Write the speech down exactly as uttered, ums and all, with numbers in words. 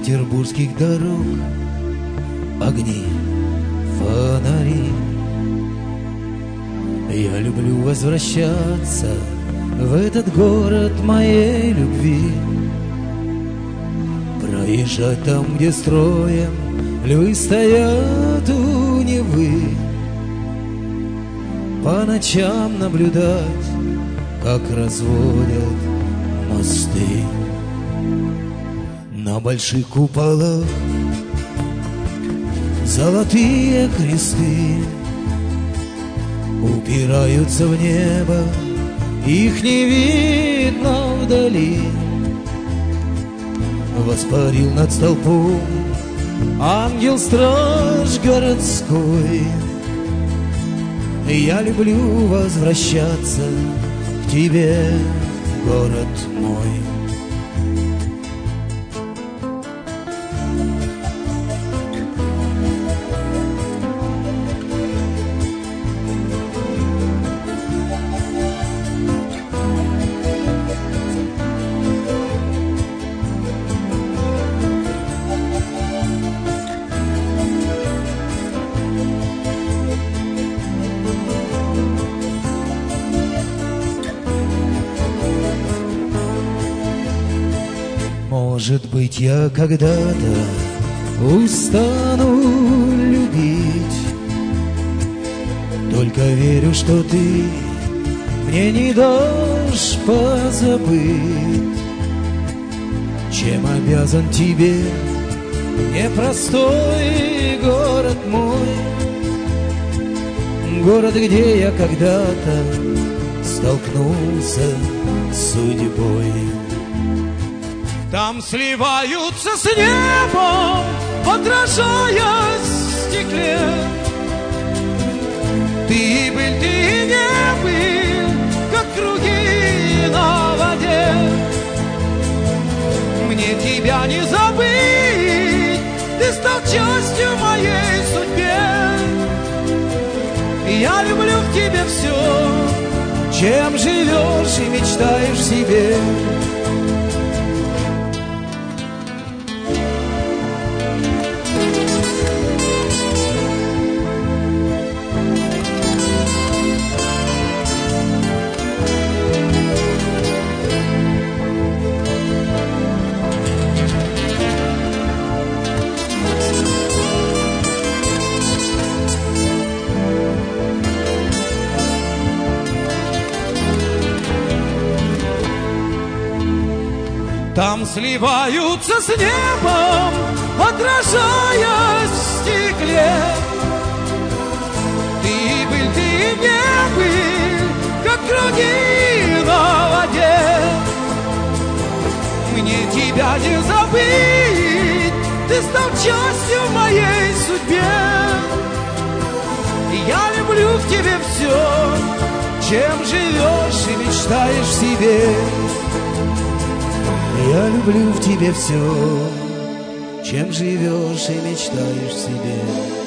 петербургских дорог огни, фонари. Я люблю возвращаться в этот город моей любви, проезжать там, где строем львы стоят у Невы, по ночам наблюдать, как разводят мосты. На больших куполах золотые кресты упираются в небо, их не видно вдали. Воспарил над столпом ангел-страж городской. Я люблю возвращаться к тебе, город мой. Может быть, я когда-то устану любить, только верю, что ты мне не дашь позабыть, чем обязан тебе непростой город мой, город, где я когда-то столкнулся с судьбой. Там сливаются с небом, отражаясь в стекле. Ты был, ты не был, как круги на воде. Мне тебя не забыть, ты стал частью моей судьбе. Я люблю в тебе все, чем живешь и мечтаешь себе. Там сливаются с небом, отражаясь в стекле. Ты был, ты не был, как круги на воде. Мне тебя не забыть, ты стал частью моей судьбе. И я люблю в тебе все, чем живешь и мечтаешь себе. Я люблю в тебе все, чем живешь и мечтаешь себе.